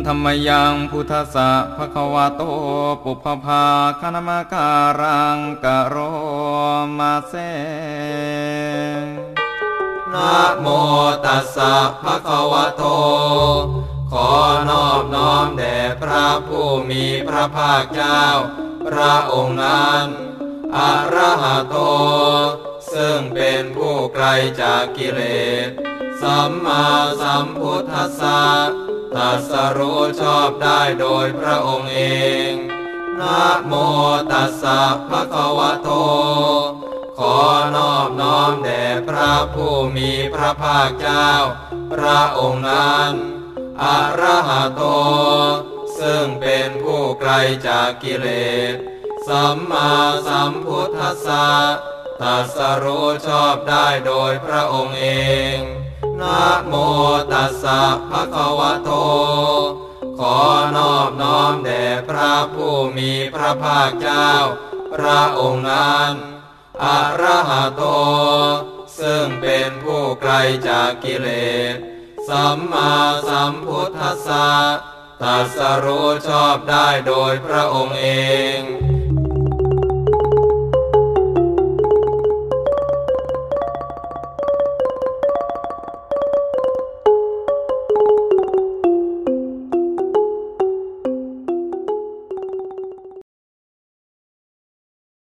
ธัมมยังพุทธัสสะภะคะวะโตปุพพาคณมการังกะโรมาเสนะโมตัสสะภะคะวะโตขอนอบน้อมแด่พระผู้มีพระภาคเจ้าพระองค์นั้นอะระหะโตซึ่งเป็นผู้ไกลจากกิเลสสัมมาสัมพุทธัสสะตรัสรู้ชอบได้โดยพระองค์เองนะโมตัสสะภะคะวะโตขอนอบน้อมแด่พระผู้มีพระภาคเจ้าพระองค์นั้นอะระหะโตซึ่งเป็นผู้ไกลจากกิเลสสัมมาสัมพุทธัสสะตรัสรู้ชอบได้โดยพระองค์เองนะโมตัสสะภะคะวะโตขอนอบน้อมแด่พระผู้มีพระภาคเจ้าพระองค์นั้นอะระหะโตซึ่งเป็นผู้ไกลจากกิเลสสัมมาสัมพุทธัสสะตรัสรู้ชอบได้โดยพระองค์เอง